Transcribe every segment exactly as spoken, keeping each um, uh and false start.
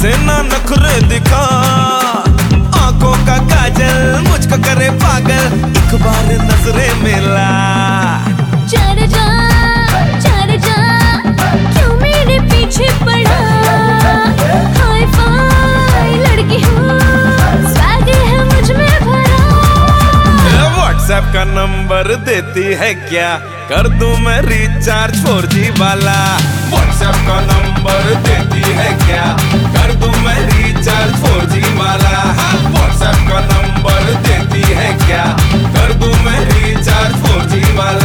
ऐसे ना नखरे दिखा, आंखों का काजल मुझको करे पागल, एक बार नजरे मिला। चल जा चल जा, क्यों मेरे पीछे पड़ा? हाय फाय लड़की हूँ, स्वैग है मुझ में भरा। व्हाट्सएप का नंबर देती है क्या, कर दूं मैं रिचार्ज फोर जी वाला। व्हाट्सएप का नंबर देती है क्या, कर दूं मैं रिचार्ज फोर जी वाला। व्हाट्सएप का नंबर देती है क्या, कर दूं मैं रिचार्ज फोर जी वाला।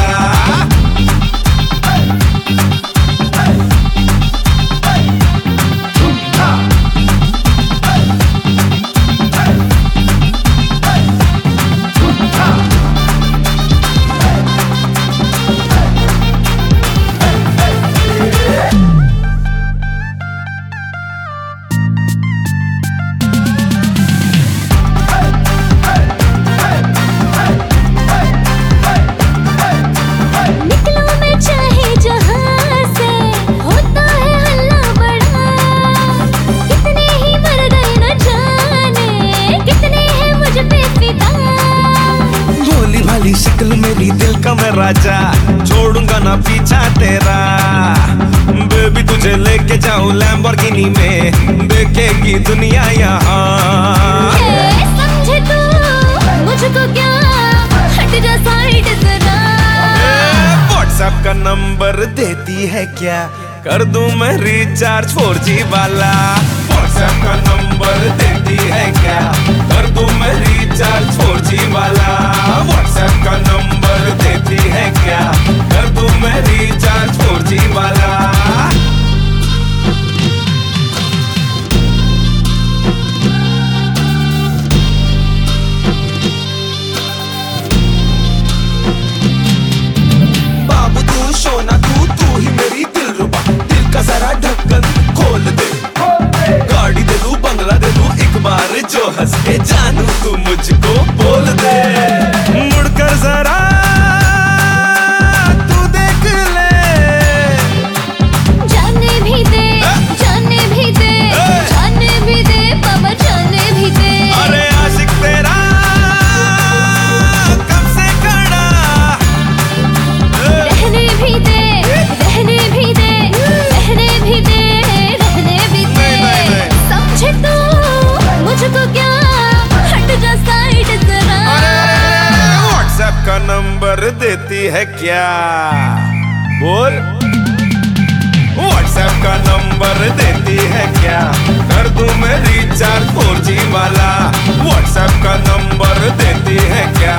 शक्ल मेरी दिल का मैं राजा, छोड़ूंगा ना पीछा तेरा। बेबी तुझे लेके जाऊं लैम्बोर्गिनी में, देखेगी दुनिया यहाँ। समझे तू मुझको क्या, हट जा साइड जरा। व्हाट्सएप का नंबर देती है क्या, कर दूं मैं रिचार्ज फोर जी वाला। व्हाट्सएप का नंबर देती है क्या, कर दूं मैं रिचार्ज फोर जी वाला। व्हाट्सएप का नंबर देती है क्या, कर दूं मैं रिचार्ज फोर जी वाला। बाबू तू सोना तू तू ही मेरी दिलरुबा, दिल का जरा ढक्कन खोल दे। गाड़ी दे दूं बंगला दे दूं, एक बार जो हंस के जानू तू मुझको बोल दे। मुड़कर जरा तू देख ले, जाने भी दे जाने भी दे जाने भी दे बाबा, जाने भी दे। अरे आशिक तेरा कब से खड़ा, रहने भी दे रहने भी दे रहने भी दे रहने भी दे। समझे तू मुझको क्या, हट जा साइड जरा। व्हाट्सएप का नंबर देती है क्या, बोल। व्हाट्सएप का नंबर देती है क्या, कर दूं मैं रिचार्ज फोर जी वाला। व्हाट्सएप का नंबर देती है क्या,